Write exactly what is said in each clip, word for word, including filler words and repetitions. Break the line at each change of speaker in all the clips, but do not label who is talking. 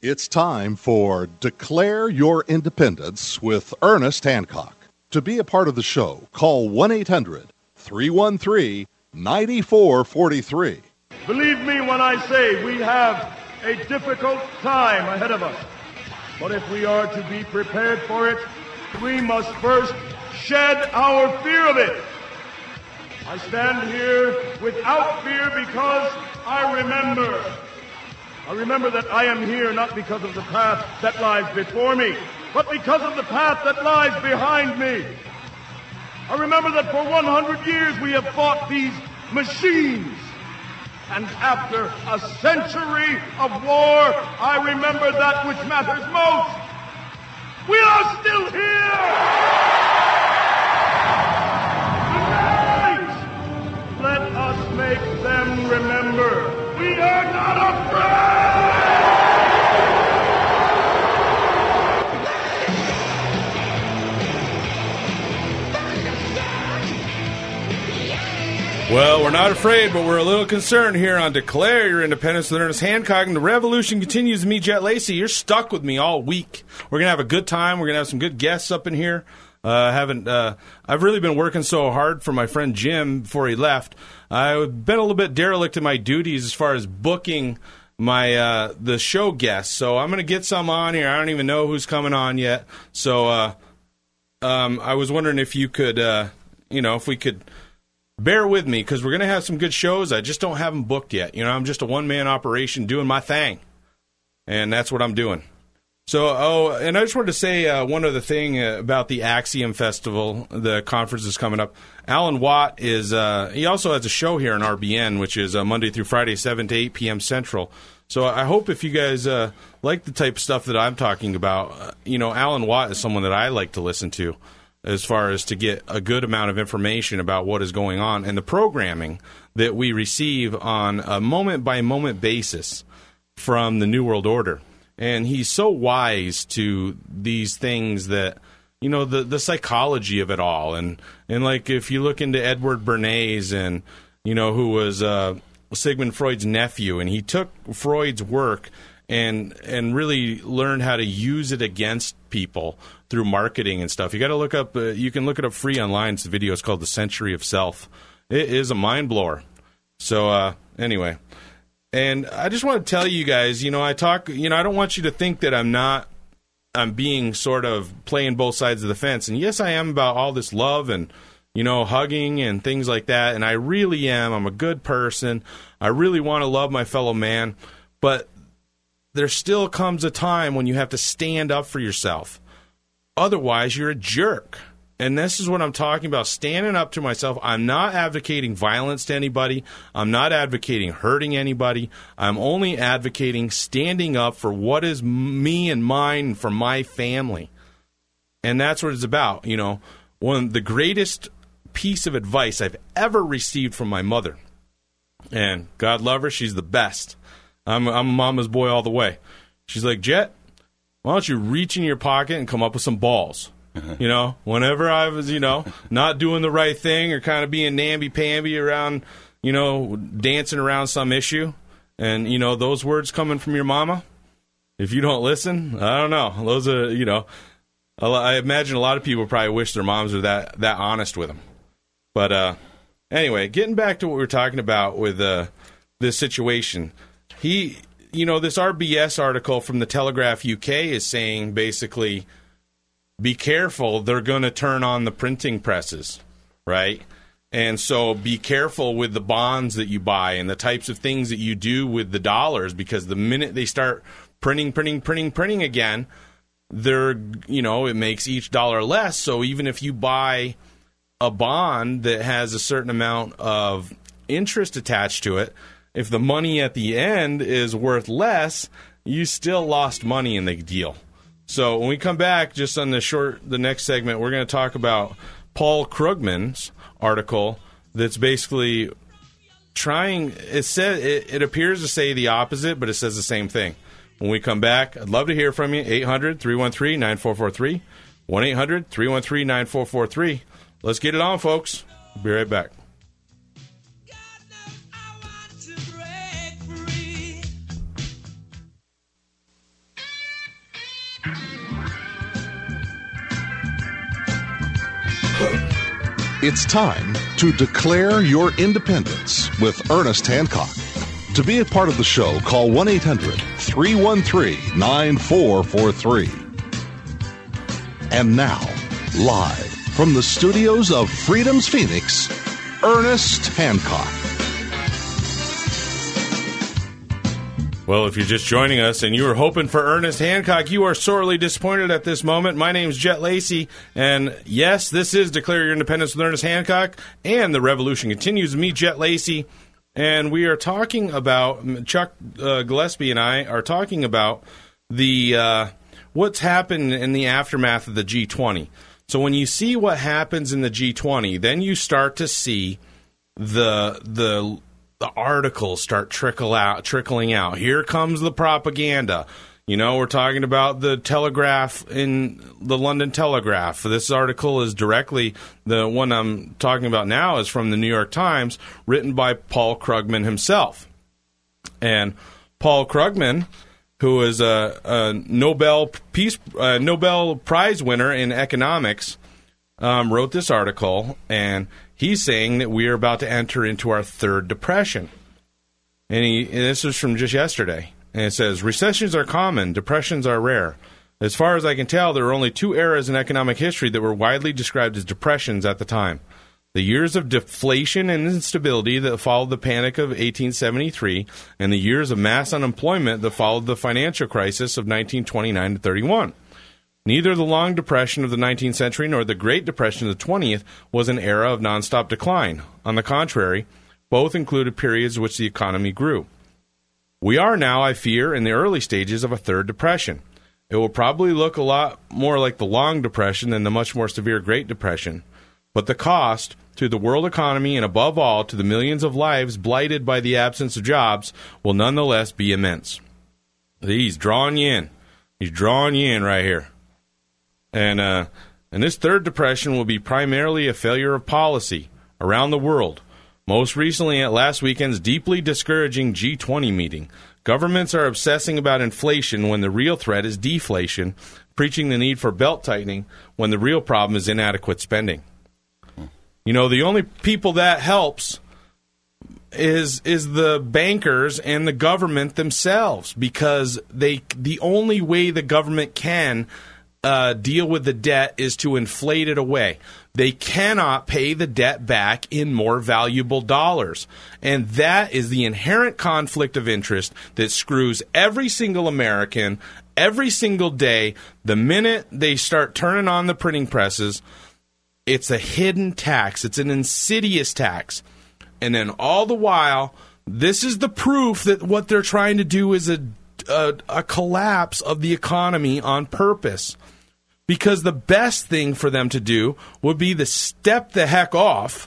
It's time for Declare Your Independence with Ernest Hancock. To be a part of the show, call one eight hundred three one three nine four four three.
Believe me when I say we have a difficult time ahead of us. But if we are to be prepared for it, we must first shed our fear of it. I stand here without fear because I remember. I remember that I am here not because of the path that lies before me, but because of the path that lies behind me. I remember that for one hundred years we have fought these machines. And after a century of war, I remember that which matters most. We are still here! Tonight, let us make them remember we are not afraid!
Well, we're not afraid, but we're a little concerned here on Declare Your Independence with Ernest Hancock. And the revolution continues. Me, Jet Lacey. You're stuck with me all week. We're going to have a good time. We're going to have some good guests up in here. Uh, haven't uh, I've really been working so hard for my friend Jim before he left. I've been a little bit derelict in my duties as far as booking my uh, the show guests. So I'm going to get some on here. I don't even know who's coming on yet. So uh, um, I was wondering if you could, uh, you know, if we could bear with me, because we're going to have some good shows. I just don't have them booked yet. You know, I'm just a one-man operation doing my thing, and that's what I'm doing. So, oh, and I just wanted to say uh, one other thing uh, about the Axiom Festival. The conference is coming up. Alan Watt is, uh, he also has a show here in R B N, which is uh, Monday through Friday, seven to eight p.m. Central. So I hope if you guys uh, like the type of stuff that I'm talking about, uh, you know, Alan Watt is someone that I like to listen to as far as to get a good amount of information about what is going on and the programming that we receive on a moment-by-moment basis from the New World Order. And he's so wise to these things that, you know, the, the psychology of it all. And, and, like, if you look into Edward Bernays, and, you know, who was uh, Sigmund Freud's nephew, and he took Freud's work and and really learned how to use it against people through marketing and stuff. You got to look up, uh, you can look it up free online. It's a video. It's called The Century of Self. It is a mind blower. So, uh, anyway. And I just want to tell you guys, you know, I talk, you know, I don't want you to think that I'm not, I'm being sort of playing both sides of the fence. And yes, I am about all this love and, you know, hugging and things like that. And I really am. I'm a good person. I really want to love my fellow man. But there still comes a time when you have to stand up for yourself. Otherwise, you're a jerk. And this is what I'm talking about, standing up to myself. I'm not advocating violence to anybody. I'm not advocating hurting anybody. I'm only advocating standing up for what is me and mine and for my family. And that's what it's about. You know, one of the greatest piece of advice I've ever received from my mother, and God love her, she's the best. I'm, I'm a mama's boy all the way. She's like, Jet, why don't you reach in your pocket and come up with some balls? You know, whenever I was, you know, not doing the right thing or kind of being namby-pamby around, you know, dancing around some issue, and, you know, those words coming from your mama, if you don't listen, I don't know. Those are, you know, I imagine a lot of people probably wish their moms were that, that honest with them. But uh, anyway, getting back to what we were talking about with uh, this situation, he, you know, this R B S article from the Telegraph U K is saying basically, be careful, they're going to turn on the printing presses, right? And so be careful with the bonds that you buy and the types of things that you do with the dollars, because the minute they start printing, printing, printing, printing again, they're, you know, it makes each dollar less. So even if you buy a bond that has a certain amount of interest attached to it, if the money at the end is worth less, you still lost money in the deal. So when we come back, just on the short, the next segment, we're going to talk about Paul Krugman's article that's basically trying, it says, it, it appears to say the opposite, but it says the same thing. When we come back, I'd love to hear from you, eight hundred, three one three, nine four four three, one eight hundred, three one three, nine four four three. Let's get it on, folks. Be right back.
It's time to declare your independence with Ernest Hancock. To be a part of the show, call one eight hundred three one three nine four four three. And now, live from the studios of Freedom's Phoenix, Ernest Hancock.
Well, if you're just joining us and you were hoping for Ernest Hancock, you are sorely disappointed at this moment. My name's Jet Lacey, and yes, this is Declare Your Independence with Ernest Hancock, and the revolution continues. Me, Jet Lacey, and we are talking about, Chuck uh, Gillespie and I are talking about the uh, what's happened in the aftermath of the G twenty. So when you see what happens in the G twenty, then you start to see the the the articles start trickle out, trickling out. Here comes the propaganda. You know, we're talking about the Telegraph in the London Telegraph. This article is directly, the one I'm talking about now is from the New York Times, written by Paul Krugman himself. And Paul Krugman, who is a, a Nobel Peace uh, Nobel Prize winner in economics, um, wrote this article, and he's saying that we are about to enter into our third depression. And, he, and this was from just yesterday. And it says, recessions are common, depressions are rare. As far as I can tell, there are only two eras in economic history that were widely described as depressions at the time. The years of deflation and instability that followed the Panic of eighteen seventy-three, and the years of mass unemployment that followed the financial crisis of nineteen twenty-nine to thirty-one. Neither the long depression of the nineteenth century nor the Great Depression of the twentieth was an era of nonstop decline. On the contrary, both included periods in which the economy grew. We are now, I fear, in the early stages of a third depression. It will probably look a lot more like the long depression than the much more severe Great Depression. But the cost to the world economy and above all to the millions of lives blighted by the absence of jobs will nonetheless be immense. He's drawing you in. He's drawing you in right here. And uh, and this third depression will be primarily a failure of policy around the world. Most recently at last weekend's deeply discouraging G twenty meeting, governments are obsessing about inflation when the real threat is deflation, preaching the need for belt-tightening when the real problem is inadequate spending. You know, the only people that helps is is the bankers and the government themselves, because they the only way the government can Uh, deal with the debt is to inflate it away. They cannot pay the debt back in more valuable dollars. And that is the inherent conflict of interest that screws every single American every single day. The minute they start turning on the printing presses, it's a hidden tax. It's an insidious tax. And then all the while, this is the proof that what they're trying to do is a, a, a collapse of the economy on purpose. Because the best thing for them to do would be to step the heck off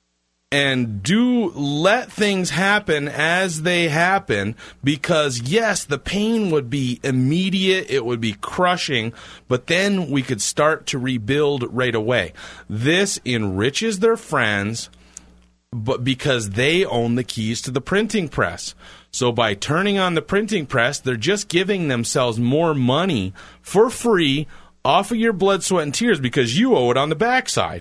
and do let things happen as they happen, because, yes, the pain would be immediate, it would be crushing, but then we could start to rebuild right away. This enriches their friends, but because they own the keys to the printing press. So by turning on the printing press, they're just giving themselves more money for free off of your blood, sweat, and tears, because you owe it on the backside.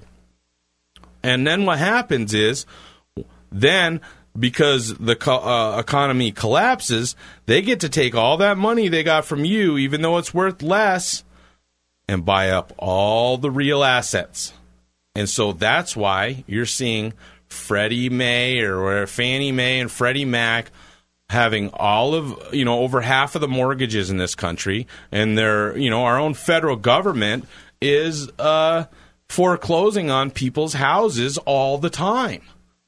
And then what happens is, then, because the co- uh, economy collapses, they get to take all that money they got from you, even though it's worth less, and buy up all the real assets. And so that's why you're seeing Freddie Mae or, or Fannie Mae and Freddie Mac having all of, you know, over half of the mortgages in this country, and they're, you know, our own federal government is uh, foreclosing on people's houses all the time.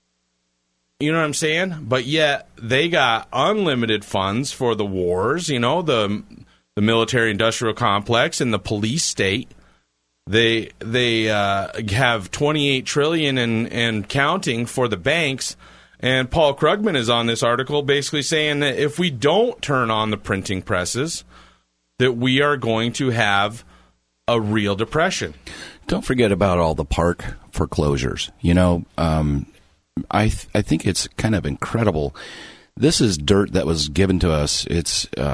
You know what I'm saying? But yet they got unlimited funds for the wars, you know, the the military-industrial complex and the police state. They they uh, have twenty-eight trillion dollars and, and counting for the banks. And Paul Krugman is on this article basically saying that if we don't turn on the printing presses, that we are going to have a real depression.
Don't forget about all the park foreclosures. You know, um, I th- I think it's kind of incredible. This is dirt that was given to us. It's uh,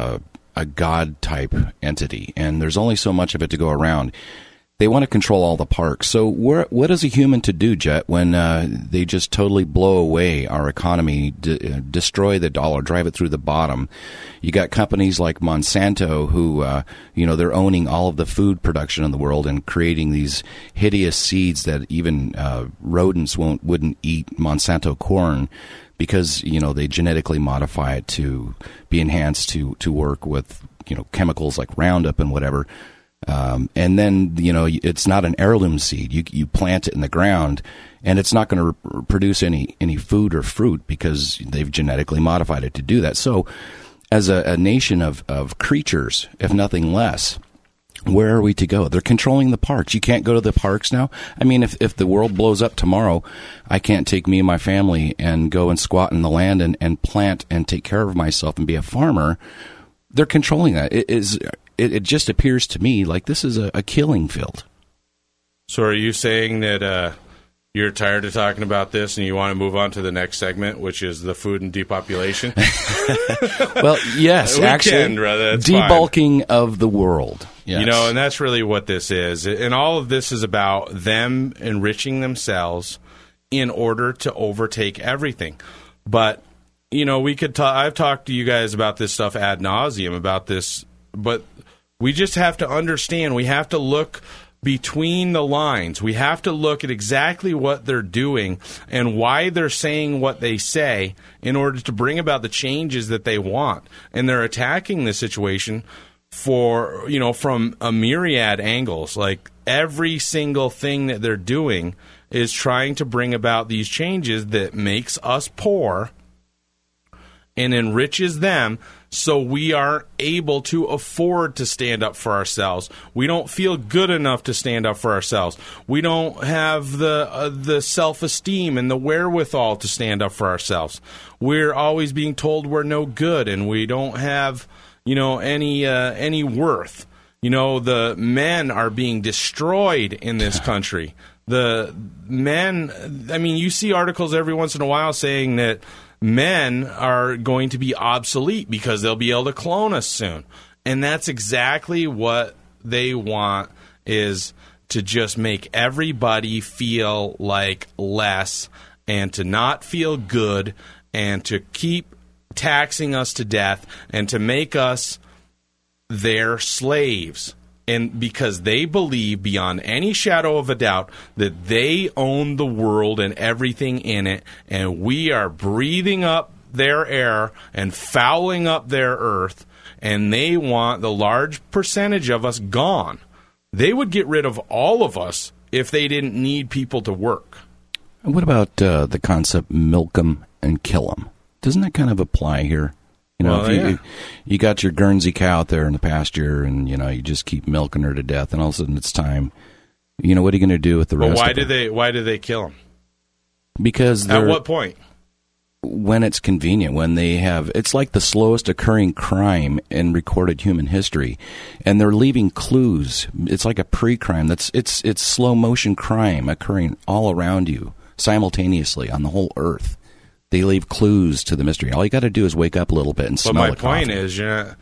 a god type entity, and there's only so much of it to go around. They want to control all the parks. So where, what is a human to do, Jet, when uh, they just totally blow away our economy, d- destroy the dollar, drive it through the bottom? You got companies like Monsanto who, uh, you know, they're owning all of the food production in the world and creating these hideous seeds that even uh, rodents won't wouldn't eat Monsanto corn because, you know, they genetically modify it to be enhanced to, to work with, you know, chemicals like Roundup and whatever. Um, and then, you know, it's not an heirloom seed. You you plant it in the ground, and it's not going to re- produce any, any food or fruit because they've genetically modified it to do that. So as a, a nation of, of creatures, if nothing less, where are we to go? They're controlling the parks. You can't go to the parks now. I mean, if, if the world blows up tomorrow, I can't take me and my family and go and squat in the land and, and plant and take care of myself and be a farmer. They're controlling that. It is... It, it just appears to me like this is a, a killing field.
So are you saying that uh, you're tired of talking about this and you want to move on to the next segment, which is the food and depopulation?
Well, yes,
we
actually,
can, brother. That's
debulking
fine.
Of the world. Yes.
You know, and that's really what this is. And all of this is about them enriching themselves in order to overtake everything. But, you know, we could talk, I've talked to you guys about this stuff ad nauseum, about this, but we just have to understand, we have to look between the lines. We have to look at exactly what they're doing and why they're saying what they say in order to bring about the changes that they want. And they're attacking the situation for, you know, from a myriad angles. Like every single thing that they're doing is trying to bring about these changes that makes us poor and enriches them, so we aren't able to afford to stand up for ourselves. We don't feel good enough to stand up for ourselves. We don't have the uh, the self-esteem and the wherewithal to stand up for ourselves. We're always being told we're no good and we don't have, you know, any uh, any worth. You know, the men are being destroyed in this country. The men, I mean, you see articles every once in a while saying that men are going to be obsolete because they'll be able to clone us soon. And that's exactly what they want, is to just make everybody feel like less and to not feel good and to keep taxing us to death and to make us their slaves. And because they believe beyond any shadow of a doubt that they own the world and everything in it, and we are breathing up their air and fouling up their earth, and they want the large percentage of us gone. They would get rid of all of us if they didn't need people to work.
And what about uh, the concept milk 'em and kill 'em? Doesn't that kind of apply here? You know,
well,
if you,
yeah.
you got your Guernsey cow out there in the pasture, and you know you just keep milking her to death, and all of a sudden it's time. You know, what are you going to do with the
but
rest?
Why
of
do
them?
they? Why do they kill them?
Because
at what point?
When it's convenient, when they have, it's like the slowest occurring crime in recorded human history, and they're leaving clues. It's like a pre-crime. That's it's it's slow motion crime occurring all around you simultaneously on the whole earth. They leave clues to the mystery. All you got to do is wake up a little bit and
but
smell
the
the
point
coffee.
is, you know,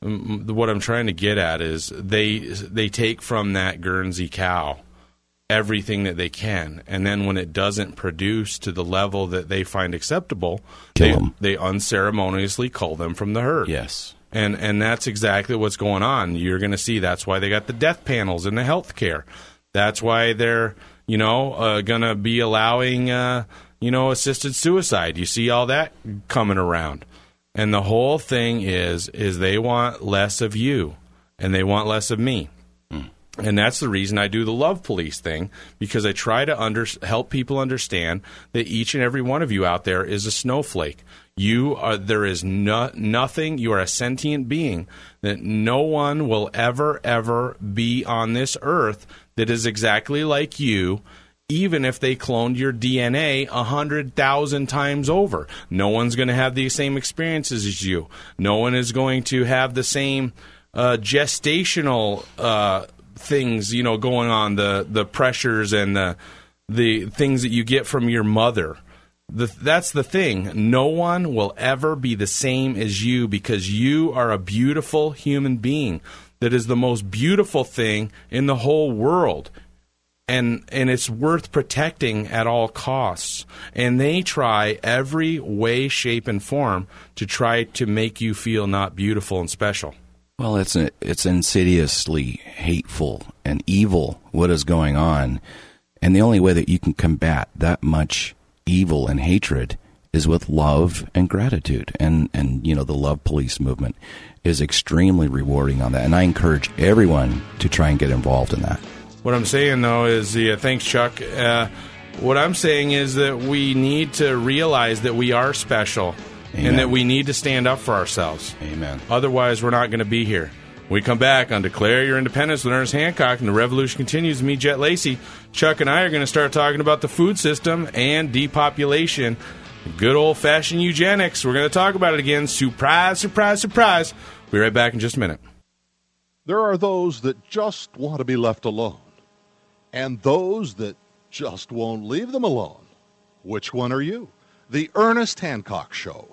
what I'm trying to get at is they they take from that Guernsey cow everything that they can, and then when it doesn't produce to the level that they find acceptable,
Kill
they,
them.
they unceremoniously cull them from the herd.
Yes.
And and that's exactly what's going on. You're going to see that's why they got the death panels in the health care. That's why they're, you know, uh, going to be allowing, uh, you know, assisted suicide. You see all that coming around. And the whole thing is, is they want less of you, and they want less of me. Mm. And that's the reason I do the Love Police thing, because I try to under, help people understand that each and every one of you out there is a snowflake. You are, there is no, nothing, you are a sentient being, that no one will ever, ever be on this earth that is exactly like you, even if they cloned your D N A one hundred thousand times over. No one's going to have the same experiences as you. No one is going to have the same uh, gestational uh, things, you know, going on, the, the pressures and the, the things that you get from your mother. the, that's the thing. No one will ever be the same as you because you are a beautiful human being that is the most beautiful thing in the whole world. And and it's worth protecting at all costs. And they try every way, shape, and form to try to make you feel not beautiful and special.
Well, it's a, it's insidiously hateful and evil what is going on. And the only way that you can combat that much evil and hatred is with love and gratitude. And, and you know, the Love Police movement is extremely rewarding on that. And I encourage everyone to try and get involved in that.
What I'm saying, though, is, yeah, thanks, Chuck. Uh, what I'm saying is that we need to realize that we are special. Amen. And that we need to stand up for ourselves.
Amen.
Otherwise, we're not going to be here. We come back on Declare Your Independence with Ernest Hancock, and the revolution continues. Me, Jet Lacey. Chuck and I are going to start talking about the food system and depopulation. Good old-fashioned eugenics. We're going to talk about it again. Surprise, surprise, surprise. We'll be right back in just a minute.
There are those that just want to be left alone, and those that just won't leave them alone. Which one are you? The Ernest Hancock Show.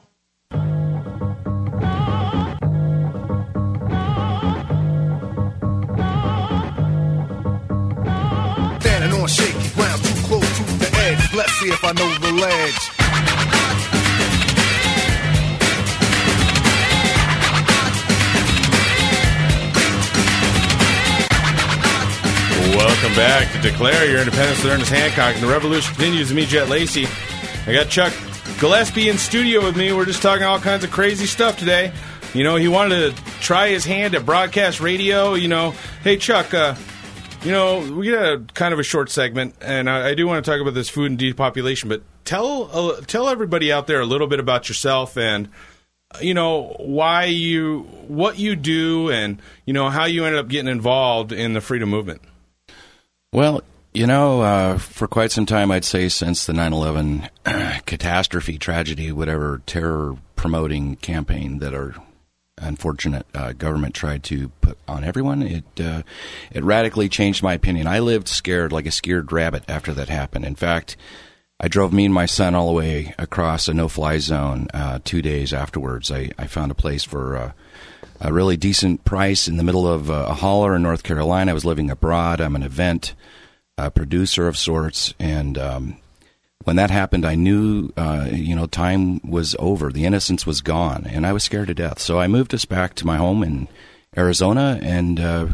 Standing on shaky ground, too close to the edge. Let's see if I know the ledge.
Welcome back to Declare Your Independence with Ernest Hancock, and the revolution continues. Me, Jet Lacey. I got Chuck Gillespie in studio with me. We're just talking all kinds of crazy stuff today. You know, he wanted to try his hand at broadcast radio. You know, hey, Chuck, uh, you know, we got a kind of a short segment, and I, I do want to talk about this food and depopulation, but tell uh, tell everybody out there a little bit about yourself and, you know, why you, what you do, and, you know, how you ended up getting involved in the freedom movement.
Well, you know, uh, for quite some time, I'd say since the nine eleven catastrophe, tragedy, whatever, terror-promoting campaign that our unfortunate uh, government tried to put on everyone, it uh, it radically changed my opinion. I lived scared like a scared rabbit after that happened. In fact, I drove me and my son all the way across a no-fly zone uh, two days afterwards. I, I found a place for uh, a really decent price in the middle of uh, a holler in North Carolina. I was living abroad. I'm an event uh, producer of sorts, and um, when that happened, I knew, uh, you know, time was over. The innocence was gone, and I was scared to death. So I moved us back to my home in Arizona and uh,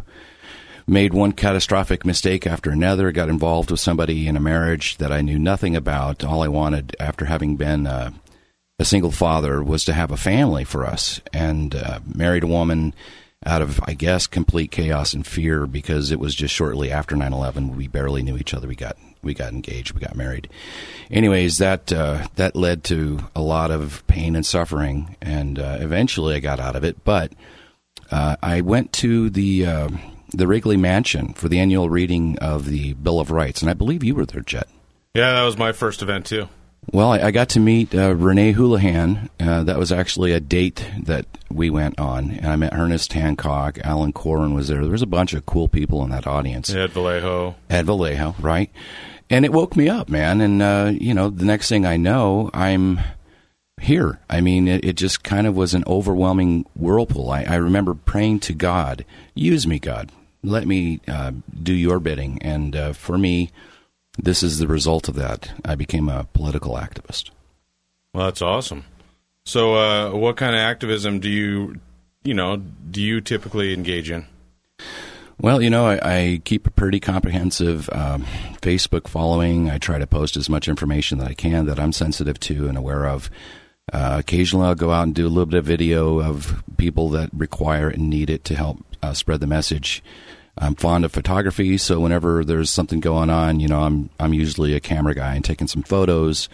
made one catastrophic mistake after another, got involved with somebody in a marriage that I knew nothing about. All I wanted after having been uh, a single father was to have a family for us, and uh, married a woman out of, I guess, complete chaos and fear, because it was just shortly after nine eleven. We barely knew each other. We got we got engaged. We got married. Anyways, that uh, that led to a lot of pain and suffering, and uh, eventually I got out of it. But uh, I went to the uh, the Wrigley Mansion for the annual reading of the Bill of Rights, and I believe you were there, Jet.
Yeah, that was my first event, too.
Well, I, I got to meet uh, Renee Houlihan. Uh, that was actually a date that we went on. And I met Ernest Hancock. Alan Coren was there. There was a bunch of cool people in that audience.
Ed Vallejo.
Ed Vallejo, right. And it woke me up, man. And, uh, you know, the next thing I know, I'm here. I mean, it, it just kind of was an overwhelming whirlpool. I, I remember praying to God, use me, God. Let me uh, do your bidding. And uh, for me, this is the result of that. I became a political activist.
Well, that's awesome. So uh, what kind of activism do you, you know, do you typically engage in?
Well, you know, I, I keep a pretty comprehensive um, Facebook following. I try to post as much information that I can that I'm sensitive to and aware of. Uh, occasionally I'll go out and do a little bit of video of people that require it and need it to help uh, spread the message. I'm fond of photography, so whenever there's something going on, you know, I'm I'm usually a camera guy and taking some photos.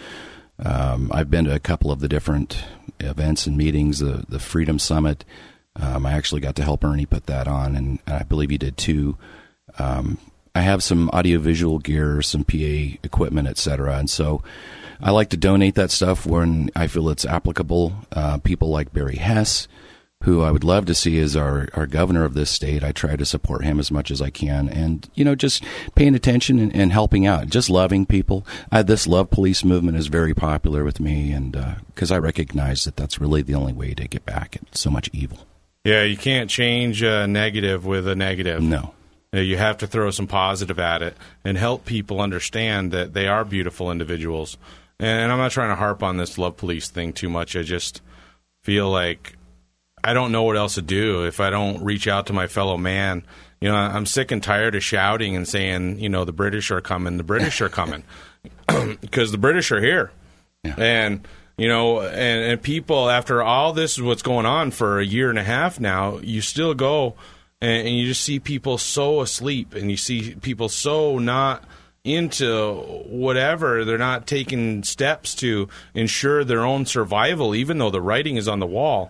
Um, I've been to a couple of the different events and meetings, the the Freedom Summit. Um, I actually got to help Ernie put that on, and I believe he did too. Um, I have some audiovisual gear, some P A equipment, et cetera, and so I like to donate that stuff when I feel it's applicable. Uh, people like Barry Hess, who I would love to see as our, our governor of this state. I try to support him as much as I can, and you know, just paying attention and, and helping out, just loving people. I, this Love Police movement is very popular with me, and because uh, I recognize that that's really the only way to get back at so much evil.
Yeah, you can't change a negative with a negative.
No.
You have to throw some positive at it and help people understand that they are beautiful individuals. And I'm not trying to harp on this Love Police thing too much. I just feel like I don't know what else to do if I don't reach out to my fellow man. You know, I'm sick and tired of shouting and saying, you know, the British are coming, the British are coming, because the British are here. Yeah. And, you know, and, and people, after all this is what's going on for a year and a half now, you still go and, and you just see people so asleep, and you see people so not into whatever. They're not taking steps to ensure their own survival, even though the writing is on the wall.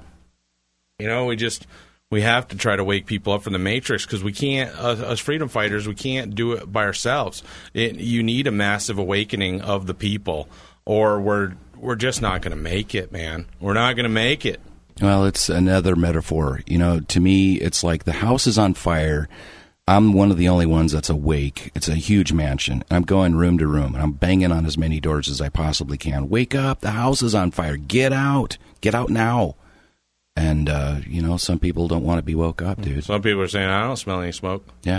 You know, we just, we have to try to wake people up from the matrix, because we can't, us, us freedom fighters, we can't do it by ourselves. It, you need a massive awakening of the people, or we're we're just not going to make it, man. We're not going to make it.
Well, it's another metaphor. You know, to me, it's like the house is on fire. I'm one of the only ones that's awake. It's a huge mansion. I'm going room to room, and I'm banging on as many doors as I possibly can. Wake up. The house is on fire. Get out. Get out now. And, uh, you know, some people don't want to be woke up, dude.
Some people are saying, I don't smell any smoke.
Yeah.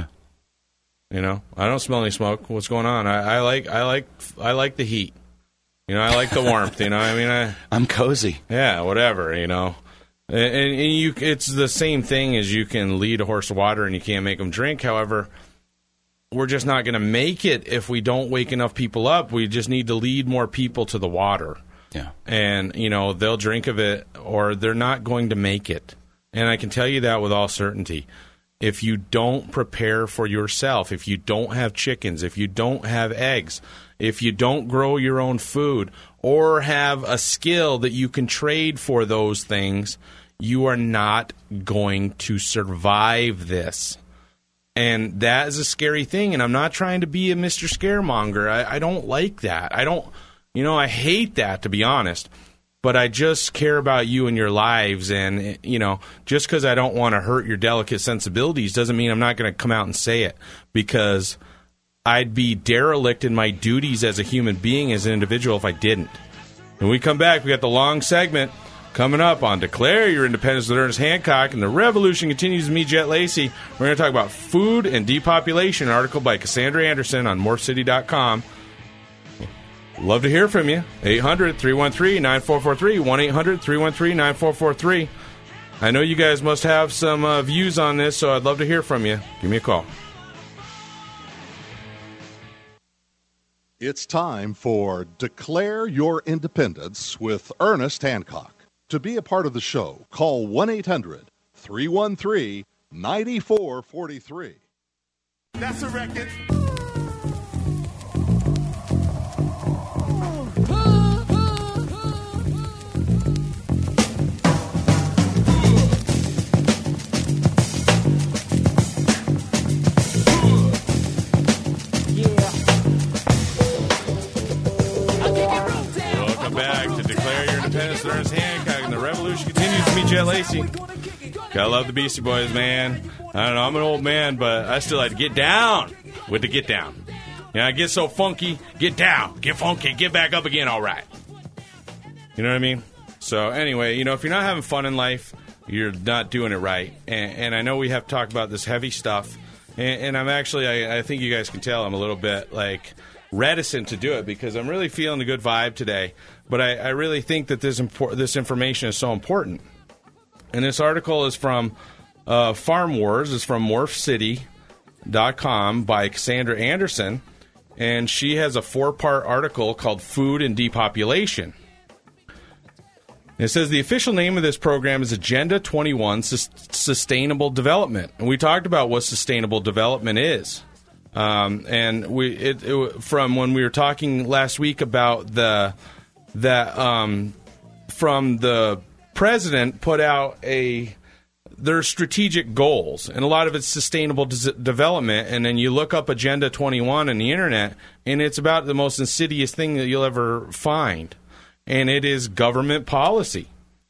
You know, I don't smell any smoke. What's going on? I, I like I like, I like the heat. You know, I like the warmth, you know. I mean, I,
I'm cozy.
Yeah, whatever, you know. And, and you, it's the same thing as you can lead a horse to water and you can't make them drink. However, we're just not going to make it if we don't wake enough people up. We just need to lead more people to the water.
Yeah.
And, you know, they'll drink of it, or they're not going to make it. And I can tell you that with all certainty. If you don't prepare for yourself, if you don't have chickens, if you don't have eggs, if you don't grow your own food, or have a skill that you can trade for those things, you are not going to survive this. And that is a scary thing. And I'm not trying to be a Mister Scaremonger. I, I don't like that. I don't. You know, I hate that, to be honest, but I just care about you and your lives, and, you know, just because I don't want to hurt your delicate sensibilities doesn't mean I'm not going to come out and say it, because I'd be derelict in my duties as a human being, as an individual, if I didn't. When we come back, we got the long segment coming up on Declare Your Independence with Ernest Hancock, and the revolution continues with me, Jet Lacey. We're going to talk about food and depopulation, an article by Cassandra Anderson on morph city dot com. Love to hear from you. eight hundred, three one three, nine four four three, one eight hundred, three one three, nine four four three. I know you guys must have some uh, views on this, so I'd love to hear from you. Give me a call.
It's time for Declare Your Independence with Ernest Hancock. To be a part of the show, call one eight hundred, three one three, nine four four three.
That's a record.
Ernest Hancock, and the revolution continues with me, Jet Lacey. Gotta love the Beastie Boys, man. I don't know, I'm an old man, but I still like to get down with the get down. You know, I get so funky, get down, get funky, get back up again, all right. You know what I mean? So anyway, you know, if you're not having fun in life, you're not doing it right. And, and I know we have to talk about this heavy stuff, and, and I'm actually, I, I think you guys can tell I'm a little bit, like, reticent to do it, because I'm really feeling a good vibe today. But I, I really think that this impor- this information is so important. And this article is from uh, Farm Wars. It's from morph city dot com by Cassandra Anderson. And she has a four-part article called Food and Depopulation. It says the official name of this program is Agenda twenty-one, Sus- Sustainable Development. And we talked about what sustainable development is. Um, and we it, it, from when we were talking last week about the that um, from the president put out a their strategic goals, and a lot of it's sustainable des- development. And then you look up Agenda twenty-one on the internet, and it's about the most insidious thing that you'll ever find, and it is government policy.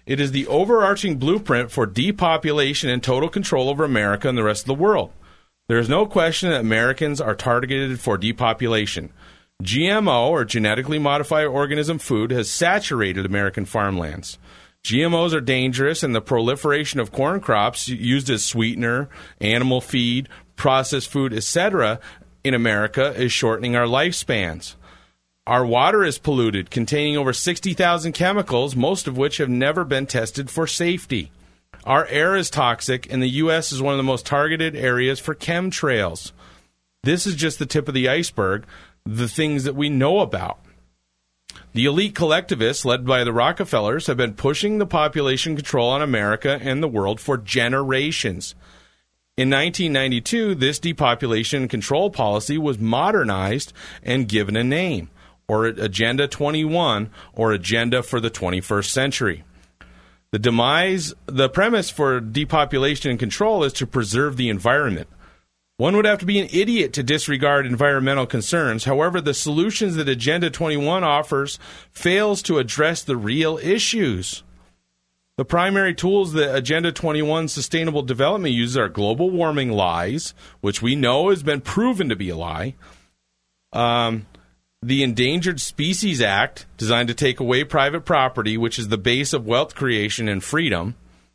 It is the overarching blueprint for depopulation and total control over America and the rest of the world. There is no question that Americans are targeted for depopulation. G M O, or genetically modified organism food, has saturated American farmlands. G M Os are dangerous, and the proliferation of corn crops used as sweetener, animal feed, processed food, et cetera in America is shortening our lifespans. Our water is polluted, containing over sixty thousand chemicals, most of which have never been tested for safety. Our air is toxic, and the U S is one of the most targeted areas for chemtrails. This is just the tip of the iceberg, the things that we know about. The elite collectivists, led by the Rockefellers, have been pushing the population control on America and the world for generations. In nineteen ninety-two, this depopulation control policy was modernized and given a name, or Agenda twenty-one, or Agenda for the twenty-first century. The demise, the premise for depopulation and control is to preserve the environment. One would have to be an idiot to disregard environmental concerns. However, the solutions that Agenda twenty-one offers fails to address the real issues. The primary tools that Agenda twenty-one Sustainable Development uses are global warming lies, which we know has been proven to be a lie. Um, the Endangered Species Act, designed to take away private property, which is the base of wealth creation and freedom.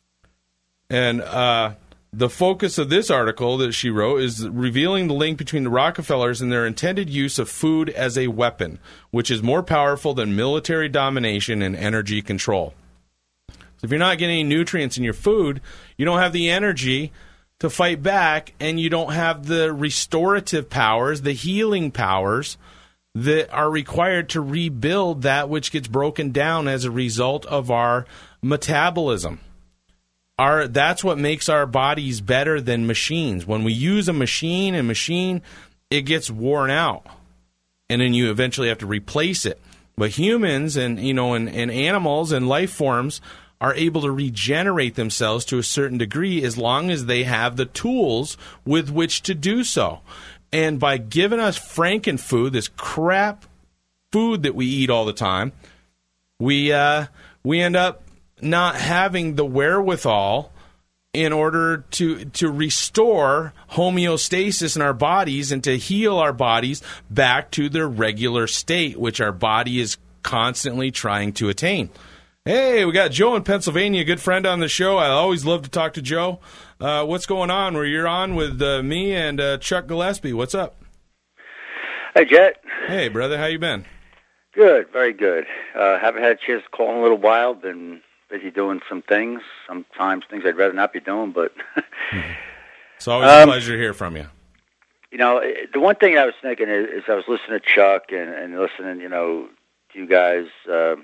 And uh, the focus of this article that she wrote is revealing the link between the Rockefellers and their intended use of food as a weapon, which is more powerful than military domination and energy control. So if you're not getting any nutrients in your food, you don't have the energy to fight back, and you don't have the restorative powers, the healing powers that are required to rebuild that which gets broken down as a result of our metabolism. Our, that's what makes our bodies better than machines. When we use a machine, and machine, it gets worn out, and then you eventually have to replace it. But humans and you know and, and animals and life forms are able to regenerate themselves to a certain degree as long as they have the tools with which to do so. And by giving us Frankenfood, this crap food that we eat all the time, we uh, we end up not having the wherewithal in order to to restore homeostasis in our bodies and to heal our bodies back to their regular state, which our body is constantly trying to attain. Hey, we got Joe in Pennsylvania, a good friend on the show. I always love to talk to Joe. Uh, what's going on? Where you're on with uh, me and uh, Chuck Gillespie. What's up?
Hey, Jet.
Hey, brother. How you been?
Good, very good. Uh, haven't had a chance to call in a little while. Been busy doing some things. Sometimes things I'd rather not be doing, but
it's always
um,
a pleasure to hear from you.
You know, the one thing I was thinking is, is I was listening to Chuck and, and listening, you know, to you guys uh,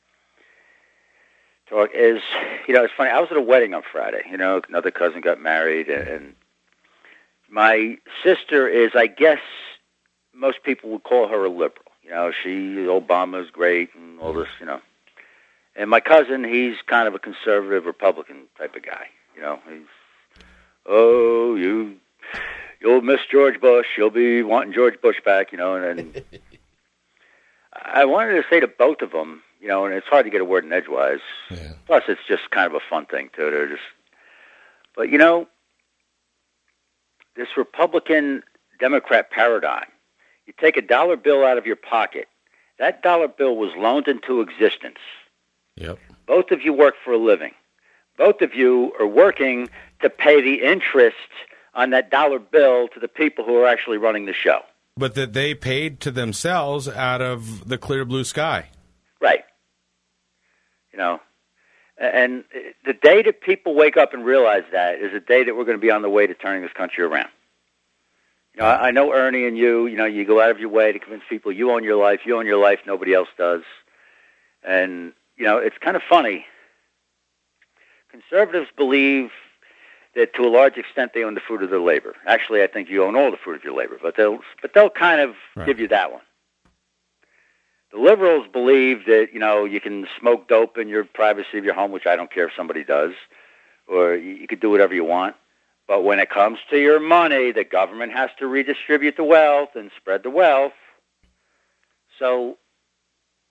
talk. Is you know, it's funny. I was at a wedding on Friday. You know, another cousin got married, and, and my sister is, I guess, most people would call her a liberal. You know, she Obama's great and all this. You know. And my cousin, he's kind of a conservative Republican type of guy. You know, he's, oh, you, you'll miss George Bush. You'll be wanting George Bush back, you know. And, and I wanted to say to both of them, you know, and it's hard to get a word in edgewise. Yeah. Plus, it's just kind of a fun thing, too. They're just, but, you know, this Republican-Democrat paradigm, you take a dollar bill out of your pocket. That dollar bill was loaned into existence.
Yep.
Both of you work for a living. Both of you are working to pay the interest on that dollar bill to the people who are actually running the show.
But that they paid to themselves out of the clear blue sky.
Right. You know, and the day that people wake up and realize that is the day that we're going to be on the way to turning this country around. You know, I know Ernie and you, you know, you go out of your way to convince people you own your life, you own your life, nobody else does. And you know, it's kind of funny. Conservatives believe that to a large extent they own the fruit of their labor. Actually, I think you own all the fruit of your labor, but they'll but they'll kind of right. give you that one. The liberals believe that, you know, you can smoke dope in your privacy of your home, which I don't care if somebody does, or you, you could do whatever you want. But when it comes to your money, the government has to redistribute the wealth and spread the wealth. So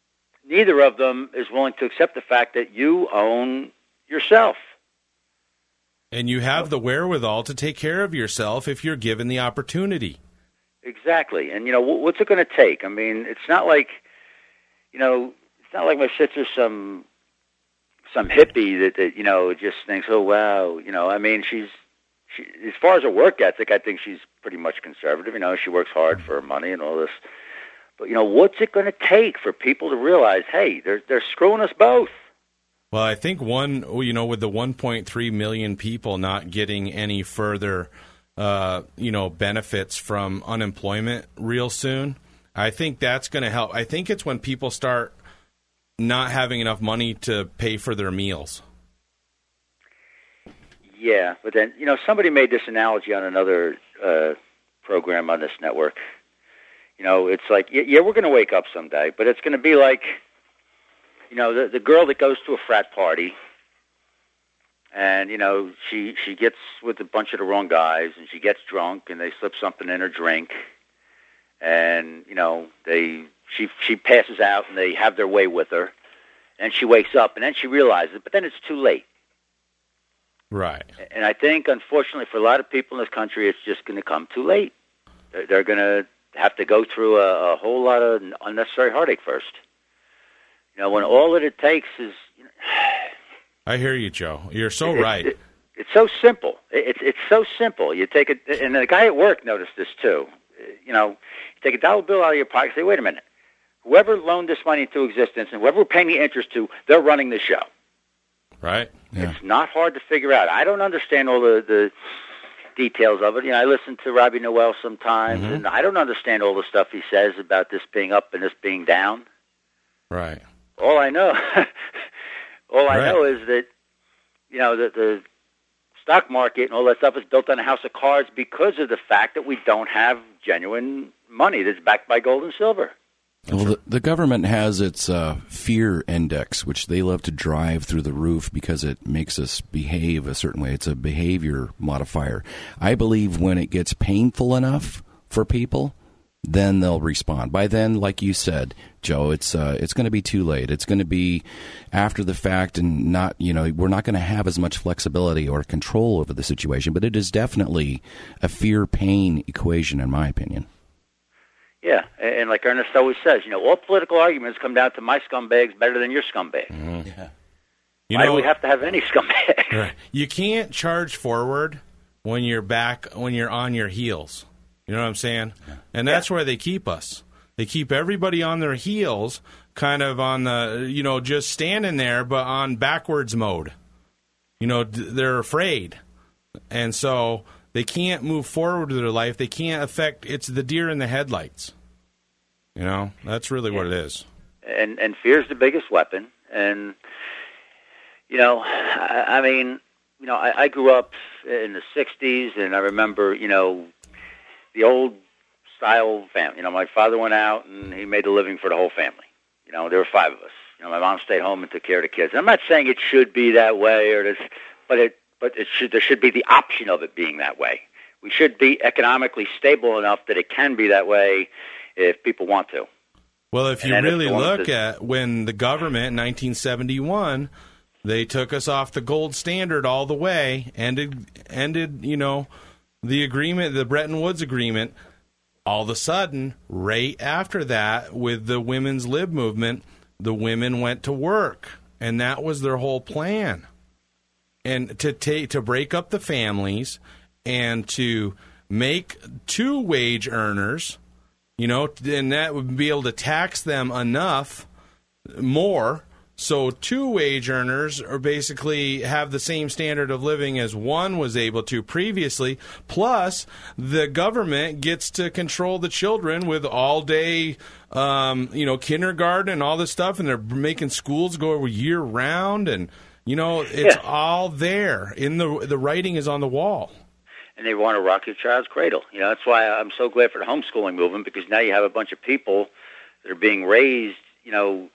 neither of them is willing to accept the fact that you own yourself.
And you have the wherewithal to take care of yourself if you're given the opportunity.
Exactly. And, you know, what's it going to take? I mean, it's not like, you know, it's not like my sister's some some hippie that, that you know, just thinks, oh, wow. You know, I mean, she's, she, as far as her work ethic, I think she's pretty much conservative. You know, she works hard for her money and all this. But, you know, what's it going to take for people to realize, hey, they're they're screwing us both?
Well, I think one, you know, with the one point three million people not getting any further, uh, you know, benefits from unemployment real soon, I think that's going to help. I think it's when people start not having enough money to pay for their meals.
Yeah, but then, you know, somebody made this analogy on another uh, program on this network. You know, it's like, yeah, we're going to wake up someday, but it's going to be like, you know, the the girl that goes to a frat party, and, you know, she she gets with a bunch of the wrong guys, and she gets drunk, and they slip something in her drink, and, you know, they she she passes out, and they have their way with her, and she wakes up, and then she realizes it, but then it's too late.
Right.
And I think, unfortunately, for a lot of people in this country, it's just going to come too late. They're, they're going to have to go through a, a whole lot of unnecessary heartache first. You know, when all that it takes is... You know,
I hear you, Joe. You're so
it,
right.
It, it's so simple. It's it's so simple. You take it, and the guy at work noticed this too. You know, you take a dollar bill out of your pocket and say, wait a minute, whoever loaned this money into existence and whoever we're paying the interest to, they're running the show.
Right.
Yeah.
It's not hard to figure out. I don't understand all the, the details of it. You know, I listen to Robbie Noel sometimes, mm-hmm. and I don't understand all the stuff he says about this being up and this being down.
Right.
All I know, all I
right.
know is that, you know, the, the stock market and all that stuff is built on a house of cards because of the fact that we don't have genuine money that's backed by gold and silver.
Well, the, the government has its uh, fear index, which they love to drive through the roof because it makes us behave a certain way. It's a behavior modifier. I believe when it gets painful enough for people, then they'll respond. By then, like you said, Joe, it's uh, it's going to be too late. It's going to be after the fact, and not, you know, we're not going to have as much flexibility or control over the situation. But it is definitely a fear-pain equation, in my opinion.
Yeah, and like Ernest always says, you know, all political arguments come down to my scumbag's better than your scumbag.
Mm-hmm.
Yeah.
You
Why
know,
do we have to have any scumbag?
Right. You can't charge forward when you're back, when you're on your heels. You know what I'm saying? Yeah. And that's yeah. where they keep us. They keep everybody on their heels, kind of on the, you know, just standing there, but on backwards mode. You know, they're afraid. And so they can't move forward with their life. They can't affect, it's the deer in the headlights. You know, that's really yeah. what it is.
And and fear's the biggest weapon. And, you know, I, I mean, you know, I, I grew up in the sixties, and I remember, you know, the old style family. You know, my father went out and he made a living for the whole family. You know, there were five of us. You know, my mom stayed home and took care of the kids. And I'm not saying it should be that way, or this, but it, but it should. There should be the option of it being that way. We should be economically stable enough that it can be that way if people want to.
Well, if you really look to, at when the government in nineteen seventy-one, they took us off the gold standard all the way, ended, ended, you know, the agreement, the Bretton Woods agreement. All of a sudden, right after that, with the women's lib movement, the women went to work, and that was their whole plan. And to take to break up the families and to make two wage earners, you know, and that would be able to tax them enough more. So two wage earners are basically have the same standard of living as one was able to previously. Plus, the government gets to control the children with all day, um, you know, kindergarten and all this stuff, and they're making schools go year round, and you know, it's yeah. all there. In the the writing is on the wall.
And they want to rock your child's cradle. You know, that's why I'm so glad for the homeschooling movement, because now you have a bunch of people that are being raised, you know,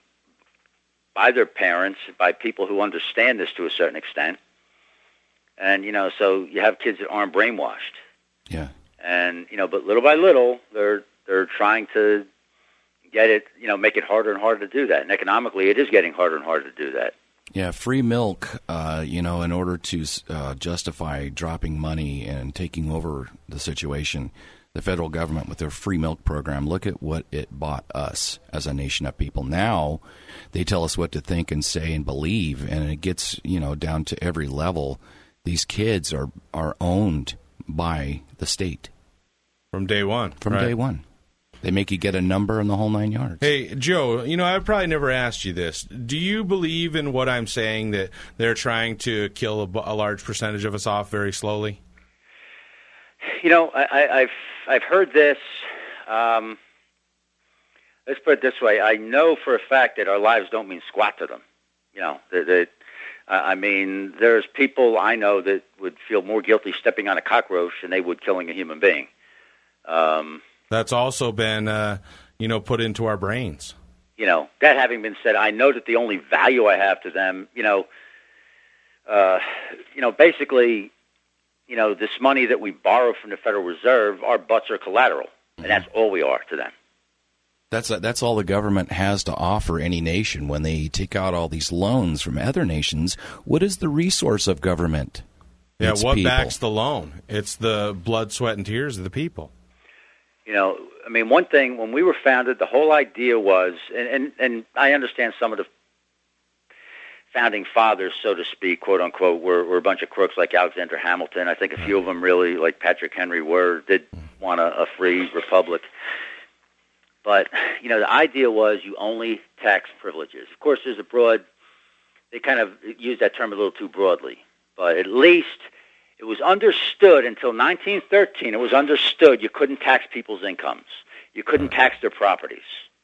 by their parents, by people who understand this to a certain extent. And, you know, so you have kids that aren't brainwashed.
Yeah.
And, you know, but little by little, they're they're trying to yet it, you know, make it harder and harder to do that. And economically, it is getting harder and harder to do that.
Yeah, free milk, uh, you know, in order to uh, justify dropping money and taking over the situation, the federal government with their free milk program, look at what it bought us as a nation of people. Now they tell us what to think and say and believe, and it gets, you know, down to every level. These kids are, are owned by the state.
From day one.
From
right?
day one. They make you get a number in the whole nine yards.
Hey, Joe, you know, I've probably never asked you this. Do you believe in what I'm saying, that they're trying to kill a, a large percentage of us off very slowly?
You know, I, I, I've I've heard this. Um, let's put it this way. I know for a fact that our lives don't mean squat to them. You know, that, that uh, I mean, there's people I know that would feel more guilty stepping on a cockroach than they would killing a human being. Um
That's also been, uh, you know, put into our brains.
You know, that having been said, I know that the only value I have to them, you know, uh, you know, basically, you know, this money that we borrow from the Federal Reserve, our butts are collateral, and that's all we are to them.
That's that's all the government has to offer any nation when they take out all these loans from other nations. What is the resource of government?
Yeah,
It's
what
people.
backs the loan? It's the blood, sweat, and tears of the people.
You know, I mean, one thing, when we were founded, the whole idea was, and, and, and I understand some of the founding fathers, so to speak, quote unquote, were, were a bunch of crooks like Alexander Hamilton. I think a few of them really, like Patrick Henry, were, did want a, a free republic. But, you know, the idea was you only tax privileges. Of course, there's a broad, they kind of use that term a little too broadly, but at least it was understood until nineteen thirteen. It was understood you couldn't tax people's incomes. You couldn't tax their properties.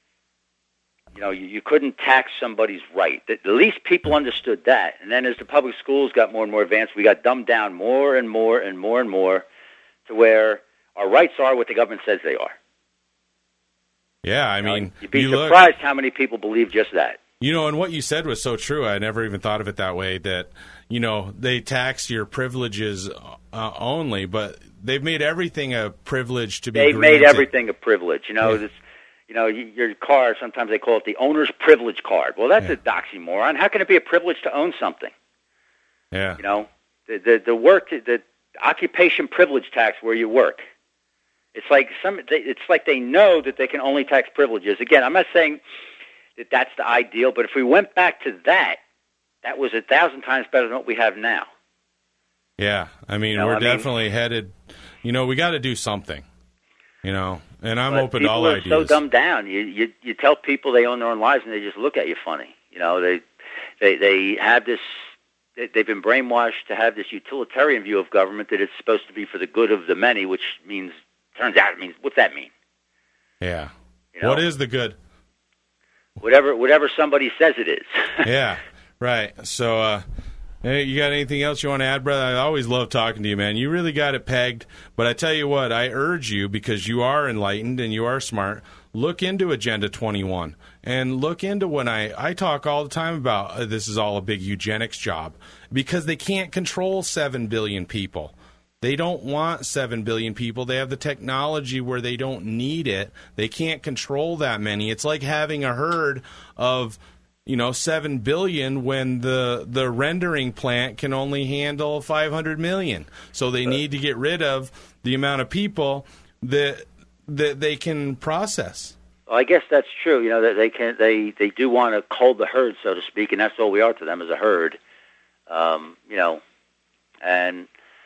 You know, you, you couldn't tax somebody's right. At least people understood that. And then as the public schools got more and more advanced, we got dumbed down more and more and more and more to where our rights are what the government says they are.
Yeah, I
You know,
mean,
you'd be
you look-
surprised how many people believe just that.
You know, and what you said was so true. I never even thought of it that way, that, you know, they tax your privileges uh, only, but they've made everything a privilege to be
They've
granted.
made everything a privilege. You know,
Yeah.
this, you know, y- your car, sometimes they call it the owner's privilege card. Well, that's
Yeah.
a doxymoron. How can it be a privilege to own something?
Yeah.
You know, the the, the work, the occupation privilege tax where you work. It's like some. They, it's like they know that they can only tax privileges. Again, I'm not saying that that's the ideal, but if we went back to that, that was a thousand times better than what we have now.
Yeah, I mean,
You know,
we're
I mean-
definitely headed, you know, we got to do something, you know, and I'm
But
open to all
people are
ideas.
so dumbed down. You, you you tell people they own their own lives, and they just look at you funny. You know, they they they have this. They, they've been brainwashed to have this utilitarian view of government that it's supposed to be for the good of the many, which means turns out it means what's that mean?
Yeah.
You know?
What is the good?
Whatever whatever somebody says it is.
Yeah, right. So, uh, hey, you got anything else you want to add, brother? I always love talking to you, man. You really got it pegged. But I tell you what, I urge you, because you are enlightened and you are smart, look into Agenda twenty-one and look into when I, I talk all the time about uh, this is all a big eugenics job, because they can't control seven billion people. They don't want seven billion people. They have the technology where they don't need it. They can't control that many. It's like having a herd of, you know, seven billion when the the rendering plant can only handle five hundred million. So they need to get rid of the amount of people that that they can process.
Well, I guess that's true. You know, that they can they they do want to cull the herd, so to speak, and that's all we are to them, as a herd. Um, you know, and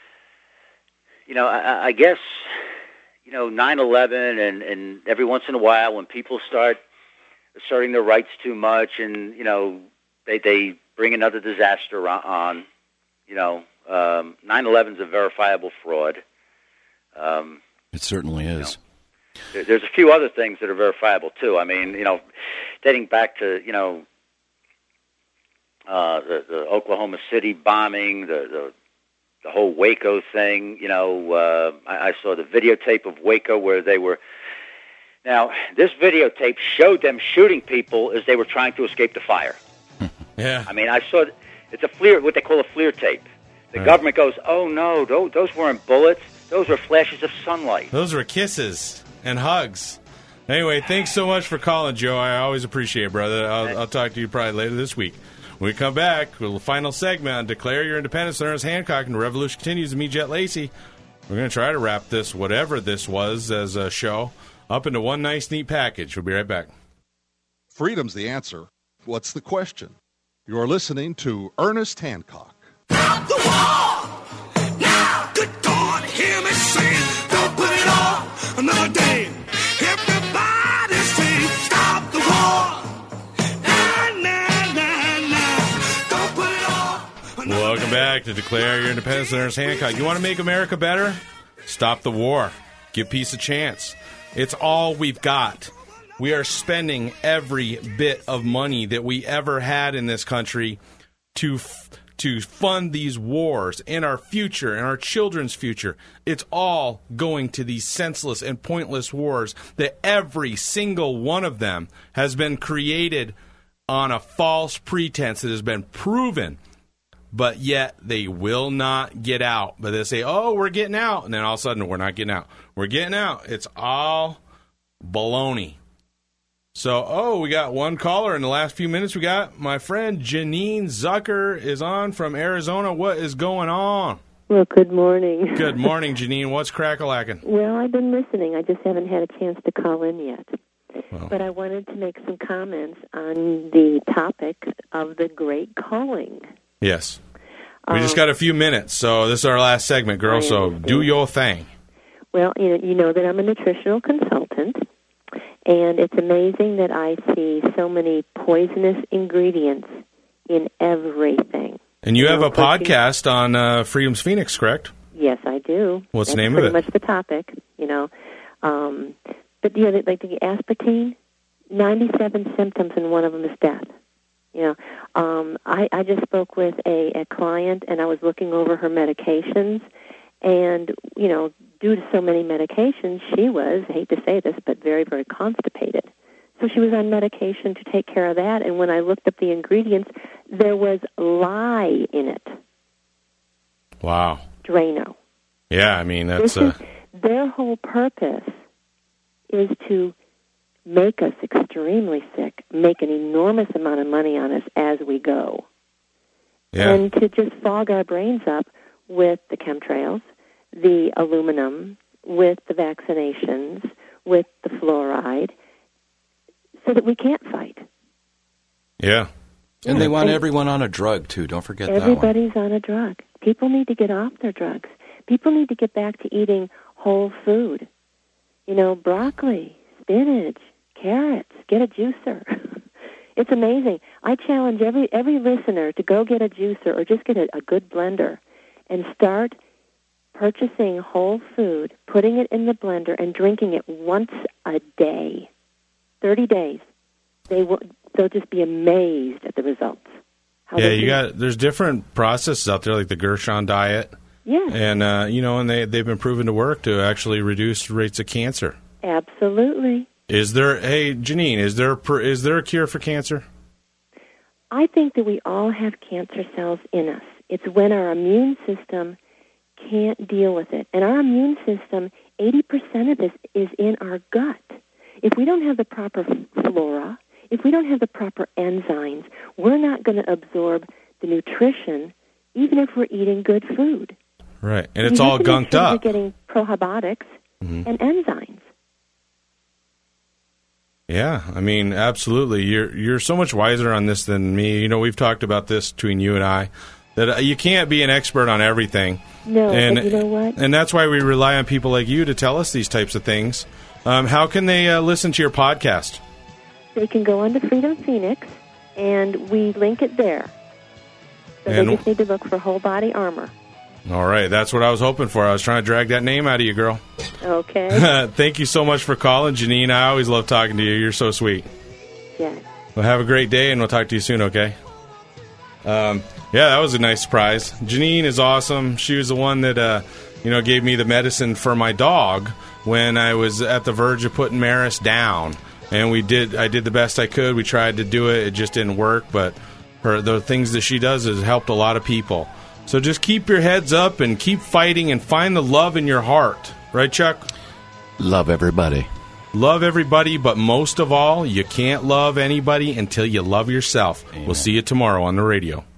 you know, I, I guess you know, nine eleven, and and every once in a while, when people start asserting their rights too much, and you know, they they bring another disaster on. You know, um, nine eleven is a verifiable fraud. Um,
It certainly is.
There- There's a few other things that are verifiable too. I mean, you know, dating back to you know uh, the, the Oklahoma City bombing, the, the the whole Waco thing. You know, uh, I, I saw the videotape of Waco where they were. Now, this videotape showed them shooting people as they were trying to escape the fire.
Yeah.
I mean, I saw it's a FLIR, what they call a FLIR tape. The
Right.
government goes, "Oh no, those, those weren't bullets; those were flashes of sunlight."
Those were kisses and hugs. Anyway, thanks so much for calling, Joe. I always appreciate it, brother. I'll, I'll talk to you probably later this week. When we come back, with the final segment on Declare Your Independence, Ernest Hancock, and the Revolution Continues with me, Jet Lacey. We're going to try to wrap this, whatever this was, as a show, up into one nice, neat package. We'll be right back.
Freedom's the answer. What's the question? You're listening to Ernest Hancock.
Stop the war! Now, good God, hear me sing. Don't put it off another day. Everybody sing, stop the war. Nah, nah, nah, nah. Don't put it off another
Welcome
day.
back to Declare Your Independence, Ernest Hancock. You want to make America better? Stop the war. Give peace a chance. It's all we've got. We are spending every bit of money that we ever had in this country to f- to fund these wars and our future and our children's future. It's all going to these senseless and pointless wars that every single one of them has been created on a false pretense that has been proven, but yet they will not get out. But they say, oh, we're getting out, and then all of a sudden, we're not getting out. We're getting out. It's all baloney. So, oh, we got one caller in the last few minutes. We got my friend Janine Zucker is on from Arizona. What is going on?
Well, good morning.
Good morning, Janine. What's crack-a-lackin'?
Well, I've been listening. I just haven't had a chance to call in yet.
Well.
But I wanted to make some comments on the topic of the Great Calling.
Yes. We
Um,
just got a few minutes, so this is our last segment, girl,
I
so
understand.
do your thing.
Well, you know, you know that I'm a nutritional consultant, and it's amazing that I see so many poisonous ingredients in everything.
And you have
know,
a
protein-
podcast on uh, Freedom's Phoenix, correct?
Yes, I do.
What's the
That's
name of
pretty
it?
much the topic, you know. Um, but, you know, like the aspartame, ninety-seven symptoms, and one of them is death. You know, um, I, I just spoke with a, a client, and I was looking over her medications, and, you know, due to so many medications, she was, I hate to say this, but very, very constipated. So she was on medication to take care of that, and when I looked up the ingredients, there was lye in it,
Wow.
Drano.
Yeah, I mean, that's...
This
Uh,
is, their whole purpose is to make us extremely sick, make an enormous amount of money on us as we go,
yeah.
and to just fog our brains up with the chemtrails, the aluminum, with the vaccinations, with the fluoride, so that we can't fight.
Yeah.
And they want
And
everyone on a drug, too. Don't forget that one.
everybody's on a drug. People need to get off their drugs. People need to get back to eating whole food. You know, broccoli, spinach, carrots. Get a juicer. It's amazing. I challenge every every listener to go get a juicer or just get a, a good blender and start purchasing whole food, putting it in the blender, and drinking it once a day. Thirty days. They will. They'll just be amazed at the results. How
Yeah,
they
you
can-
got... There's different processes out there, like the Gershon diet.
Yeah,
And, uh, you know, and they, they've been proven to work to actually reduce rates of cancer.
absolutely.
Is there... Hey, Janine, is there, per- is there a cure for cancer?
I think that we all have cancer cells in us. It's when our immune system can't deal with it. And our immune system, eighty percent of this is in our gut. If we don't have the proper flora, if we don't have the proper enzymes, we're not going to absorb the nutrition, even if we're eating good food.
Right. And it's
We
all
have to make
gunked
sure
up.
We're getting probiotics
Mhm.
and enzymes.
Yeah, I mean, absolutely. You're you're so much wiser on this than me. You know, we've talked about this between you and I, that uh, you can't be an expert on everything.
No,
and,
but you know what?
And that's why we rely on people like you to tell us these types of things. Um, how can they uh, listen to your podcast?
They can go on to Freedom Phoenix, and we link it there. So
And-
they just need to look for whole body armor.
All right, that's what I was hoping for. I was trying to drag that name out of you, girl.
Okay?
Thank you so much for calling, Janine. I always love talking to you. You're so sweet.
Yeah.
Well, have a great day, and we'll talk to you soon, okay? Um, yeah, that was a nice surprise. Janine is awesome. She was the one that, uh, you know, gave me the medicine for my dog when I was at the verge of putting Maris down. And we did. I did the best I could. We tried to do it. It just didn't work. But her, the things that she does has helped a lot of people. So just keep your heads up and keep fighting and find the love in your heart. Right, Chuck?
Love everybody.
Love everybody, but most of all, you can't love anybody until you love yourself.
Amen.
We'll see you tomorrow on the radio.